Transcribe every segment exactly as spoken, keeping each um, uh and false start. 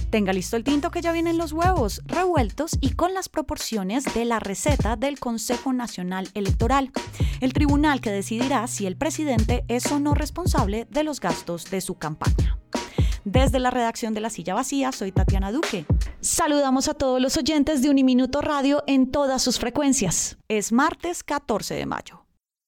Tenga listo el tinto que ya vienen los huevos revueltos y con las proporciones de la receta del Consejo Nacional Electoral, el tribunal que decidirá si el presidente es o no responsable de los gastos de su campaña. Desde la redacción de La Silla Vacía, soy Tatiana Duque. Saludamos a todos los oyentes de Uniminuto Radio en todas sus frecuencias. Es martes catorce de mayo.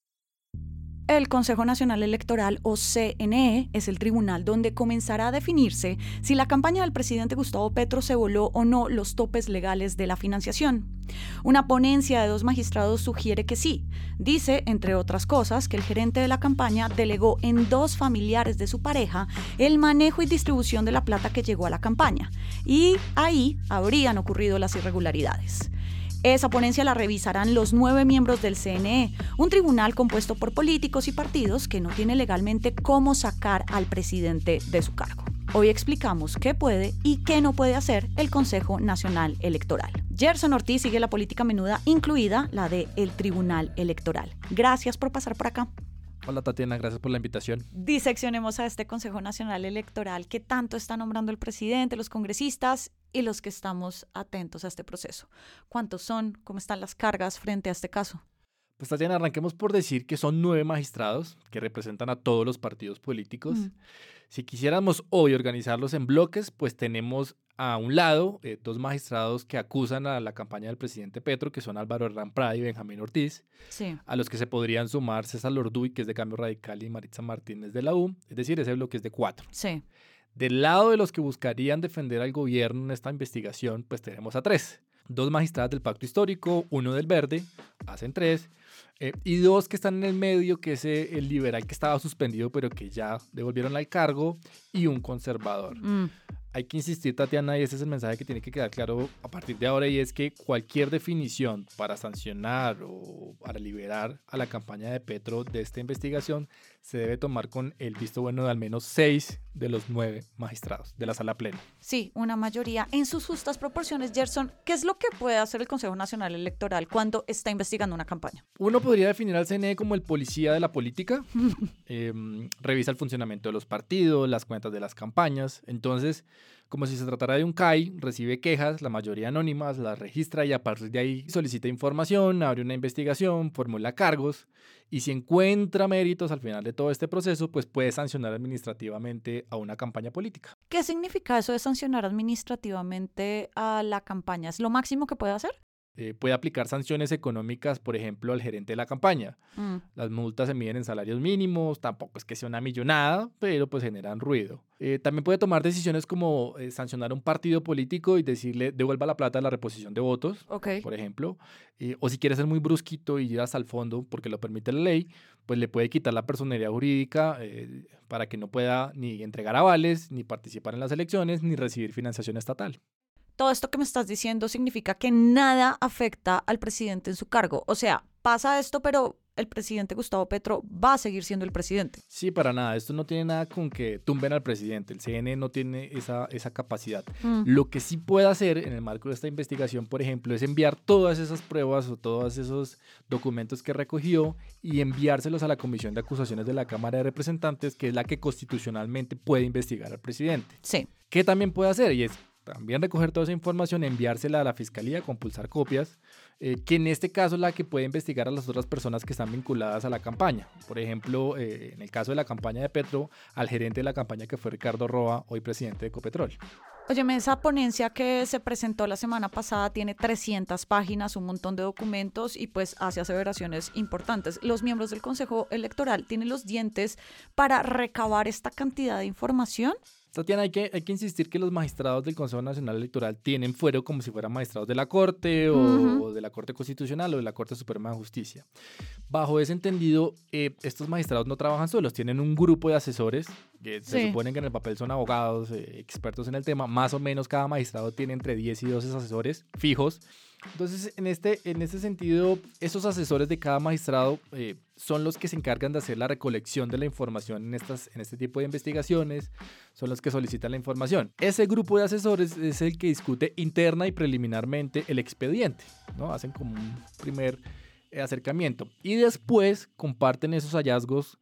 El Consejo Nacional Electoral, o C N E, es el tribunal donde comenzará a definirse si la campaña del presidente Gustavo Petro se voló o no los topes legales de la financiación. Una ponencia de dos magistrados sugiere que sí. Dice, entre otras cosas, que el gerente de la campaña delegó en dos familiares de su pareja el manejo y distribución de la plata que llegó a la campaña. Y ahí habrían ocurrido las irregularidades. Esa ponencia la revisarán los nueve miembros del C N E, un tribunal compuesto por políticos y partidos que no tiene legalmente cómo sacar al presidente de su cargo. Hoy explicamos qué puede y qué no puede hacer el Consejo Nacional Electoral. Gerson Ortiz sigue la política menuda, incluida la de el Tribunal Electoral. Gracias por pasar por acá. Hola Tatiana, gracias por la invitación. Diseccionemos a este Consejo Nacional Electoral que tanto está nombrando el presidente, los congresistas y los que estamos atentos a este proceso. ¿Cuántos son? ¿Cómo están las cargas frente a este caso? Pues Tatiana, arranquemos por decir que son nueve magistrados que representan a todos los partidos políticos. Mm. Si quisiéramos hoy organizarlos en bloques, pues tenemos a un lado eh, dos magistrados que acusan a la campaña del presidente Petro, que son Álvaro Hernán Prada y Benjamín Ortiz, sí. A los que se podrían sumar César Lorduy, que es de Cambio Radical, y Maritza Martínez de la U, es decir, ese bloque es de cuatro. Sí. Del lado de los que buscarían defender al gobierno en esta investigación, pues tenemos a tres. Dos magistradas del Pacto Histórico, uno del Verde, hacen tres, eh, y dos que están en el medio, que es el liberal que estaba suspendido pero que ya devolvieron al cargo, y un conservador. Mm. Hay que insistir, Tatiana, y ese es el mensaje que tiene que quedar claro a partir de ahora, y es que cualquier definición para sancionar o para liberar a la campaña de Petro de esta investigación se debe tomar con el visto bueno de al menos seis de los nueve magistrados de la sala plena. Sí, una mayoría en sus justas proporciones. Gerson, ¿qué es lo que puede hacer el Consejo Nacional Electoral cuando está investigando una campaña? Uno podría definir al C N E como el policía de la política. eh, revisa el funcionamiento de los partidos, las cuentas de las campañas. Entonces, como si se tratara de un C A I, recibe quejas, la mayoría anónimas, las registra y a partir de ahí solicita información, abre una investigación, formula cargos y si encuentra méritos al final de todo este proceso, pues puede sancionar administrativamente a una campaña política. ¿Qué significa eso de sancionar administrativamente a la campaña? ¿Es lo máximo que puede hacer? Eh, puede aplicar sanciones económicas, por ejemplo, al gerente de la campaña. Mm. Las multas se miden en salarios mínimos, tampoco es que sea una millonada, pero pues generan ruido. Eh, también puede tomar decisiones como eh, sancionar a un partido político y decirle devuelva la plata de la reposición de votos, okay. por ejemplo. Eh, o si quiere ser muy brusquito y ir hasta el fondo, porque lo permite la ley, pues le puede quitar la personería jurídica eh, para que no pueda ni entregar avales, ni participar en las elecciones, ni recibir financiación estatal. Todo esto que me estás diciendo significa que nada afecta al presidente en su cargo. O sea, pasa esto, pero el presidente Gustavo Petro va a seguir siendo el presidente. Sí, para nada. Esto no tiene nada con que tumben al presidente. El C N E no tiene esa, esa capacidad. Mm. Lo que sí puede hacer en el marco de esta investigación, por ejemplo, es enviar todas esas pruebas o todos esos documentos que recogió y enviárselos a la Comisión de Acusaciones de la Cámara de Representantes, que es la que constitucionalmente puede investigar al presidente. Sí. ¿Qué también puede hacer? Y es también recoger toda esa información, enviársela a la fiscalía, compulsar copias, eh, que en este caso es la que puede investigar a las otras personas que están vinculadas a la campaña. Por ejemplo, eh, en el caso de la campaña de Petro, al gerente de la campaña que fue Ricardo Roa, hoy presidente de Ecopetrol. Óyeme, esa ponencia que se presentó la semana pasada tiene trescientas páginas, un montón de documentos y pues hace aseveraciones importantes. Los miembros del Consejo Electoral tienen los dientes para recabar esta cantidad de información. Tatiana, hay que, hay que insistir que los magistrados del Consejo Nacional Electoral tienen fuero como si fueran magistrados de la Corte o, uh-huh. o de la Corte Constitucional o de la Corte Suprema de Justicia. Bajo ese entendido, eh, estos magistrados no trabajan solos, tienen un grupo de asesores que se sí. suponen que en el papel son abogados, eh, expertos en el tema. Más o menos cada magistrado tiene entre diez y doce asesores fijos. Entonces, en este, en este sentido, esos asesores de cada magistrado eh, son los que se encargan de hacer la recolección de la información en, estas, en este tipo de investigaciones, son los que solicitan la información. Ese grupo de asesores es el que discute interna y preliminarmente el expediente, ¿no? Hacen como un primer eh, acercamiento y después comparten esos hallazgos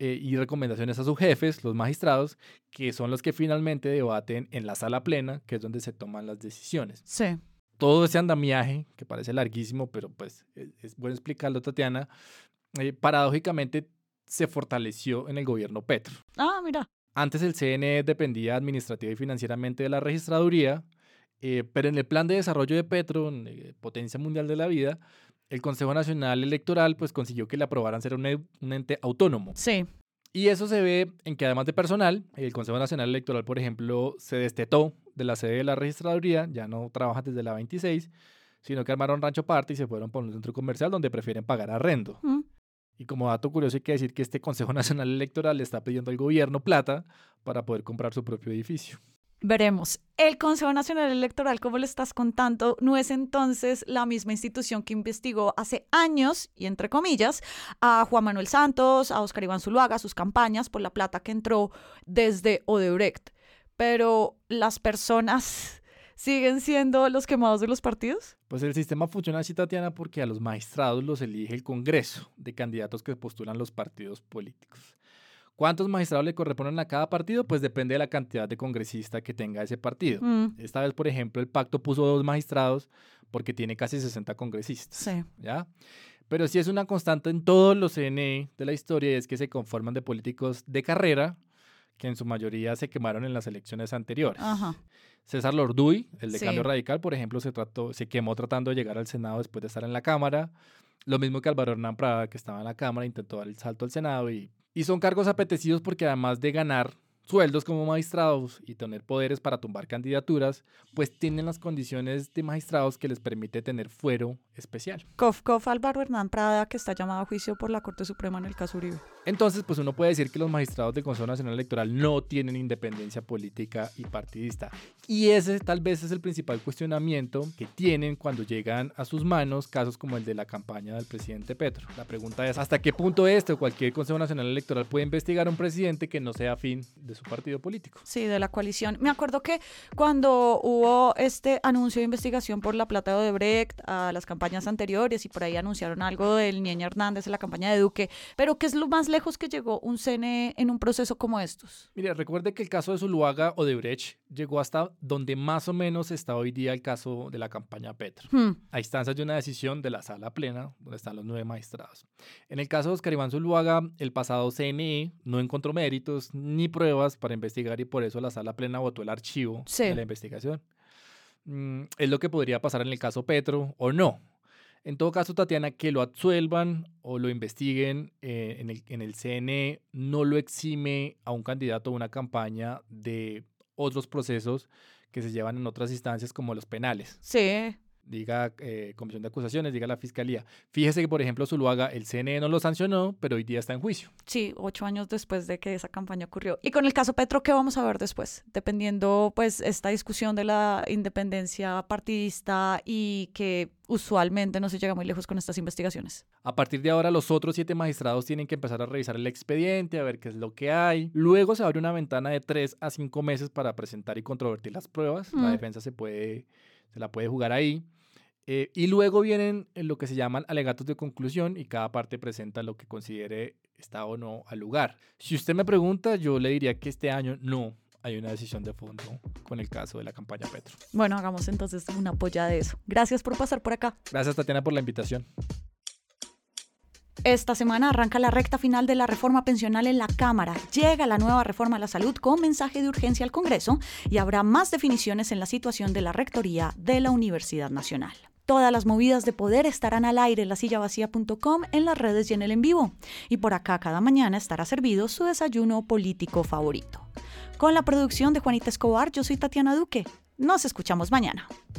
eh, y recomendaciones a sus jefes, los magistrados, que son los que finalmente debaten en la sala plena, que es donde se toman las decisiones. Sí. Todo ese andamiaje, que parece larguísimo, pero pues es, es bueno explicarlo, Tatiana, eh, paradójicamente se fortaleció en el gobierno Petro. Ah, mira. Antes el C N E dependía administrativa y financieramente de la registraduría, eh, pero en el plan de desarrollo de Petro, eh, potencia mundial de la vida, el Consejo Nacional Electoral pues consiguió que le aprobaran ser un, un ente autónomo. Sí. Y eso se ve en que además de personal, el Consejo Nacional Electoral, por ejemplo, se destetó de la sede de la registraduría, ya no trabaja desde la veintiséis, sino que armaron rancho aparte y se fueron por un centro comercial donde prefieren pagar arrendo. Mm. Y como dato curioso hay que decir que este Consejo Nacional Electoral le está pidiendo al gobierno plata para poder comprar su propio edificio. Veremos. El Consejo Nacional Electoral, como le estás contando, no es entonces la misma institución que investigó hace años, y entre comillas, a Juan Manuel Santos, a Óscar Iván Zuluaga, sus campañas por la plata que entró desde Odebrecht. Pero las personas siguen siendo los quemados de los partidos. Pues el sistema funciona así, Tatiana, porque a los magistrados los elige el Congreso de candidatos que postulan los partidos políticos. ¿Cuántos magistrados le corresponden a cada partido? Pues depende de la cantidad de congresistas que tenga ese partido. Mm. Esta vez, por ejemplo, el pacto puso dos magistrados porque tiene casi sesenta congresistas. Sí. ¿Ya? Pero sí es una constante en todos los C N E de la historia, y es que se conforman de políticos de carrera que en su mayoría se quemaron en las elecciones anteriores. Ajá. César Lorduy, el de Sí. Cambio Radical, por ejemplo, se, trató, se quemó tratando de llegar al Senado después de estar en la Cámara. Lo mismo que Álvaro Hernán Prada, que estaba en la Cámara, intentó dar el salto al Senado y... Y son cargos apetecidos porque además de ganar sueldos como magistrados y tener poderes para tumbar candidaturas, pues tienen las condiciones de magistrados que les permite tener fuero especial. Cof, cof, Álvaro Hernán Prada, que está llamado a juicio por la Corte Suprema en el caso Uribe. Entonces, pues uno puede decir que los magistrados del Consejo Nacional Electoral no tienen independencia política y partidista. Y ese tal vez es el principal cuestionamiento que tienen cuando llegan a sus manos casos como el de la campaña del presidente Petro. La pregunta es, ¿hasta qué punto este o cualquier Consejo Nacional Electoral puede investigar a un presidente que no sea afín de su partido político? Sí, de la coalición. Me acuerdo que cuando hubo este anuncio de investigación por la plata de Odebrecht a las campañas anteriores y por ahí anunciaron algo del Ñeñe Hernández en la campaña de Duque, pero ¿qué es lo más lejos que llegó un C N E en un proceso como estos? Mire, recuerde que el caso de Zuluaga Odebrecht llegó hasta donde más o menos está hoy día el caso de la campaña Petro, hmm. a instancias de una decisión de la sala plena, donde están los nueve magistrados. En el caso de Óscar Iván Zuluaga, el pasado C N E no encontró méritos ni pruebas para investigar y por eso la sala plena votó el archivo sí. de la investigación. Mm, es lo que podría pasar en el caso Petro o no. En todo caso, Tatiana, que lo absuelvan o lo investiguen eh, en, el, en el C N E no lo exime a un candidato a una campaña de otros procesos que se llevan en otras instancias como los penales. Sí. Diga eh, Comisión de Acusaciones, diga la Fiscalía. Fíjese que, por ejemplo, Zuluaga, el C N E no lo sancionó, pero hoy día está en juicio. Sí, ocho años después de que esa campaña ocurrió. Y con el caso Petro, ¿qué vamos a ver después? Dependiendo, pues, esta discusión de la independencia partidista y que usualmente no se llega muy lejos con estas investigaciones. A partir de ahora, los otros siete magistrados tienen que empezar a revisar el expediente, a ver qué es lo que hay. Luego se abre una ventana de tres a cinco meses para presentar y controvertir las pruebas. Mm. La defensa se puede, se la puede jugar ahí. Eh, y luego vienen lo que se llaman alegatos de conclusión y cada parte presenta lo que considere está o no al lugar. Si usted me pregunta, yo le diría que este año no hay una decisión de fondo con el caso de la campaña Petro. Bueno, hagamos entonces una polla de eso. Gracias por pasar por acá. Gracias, Tatiana, por la invitación. Esta semana arranca la recta final de la reforma pensional en la Cámara. Llega la nueva reforma a la salud con mensaje de urgencia al Congreso y habrá más definiciones en la situación de la rectoría de la Universidad Nacional. Todas las movidas de poder estarán al aire en la silla vacía punto com, en las redes y en el en vivo. Y por acá cada mañana estará servido su desayuno político favorito. Con la producción de Juanita Escobar, yo soy Tatiana Duque. Nos escuchamos mañana.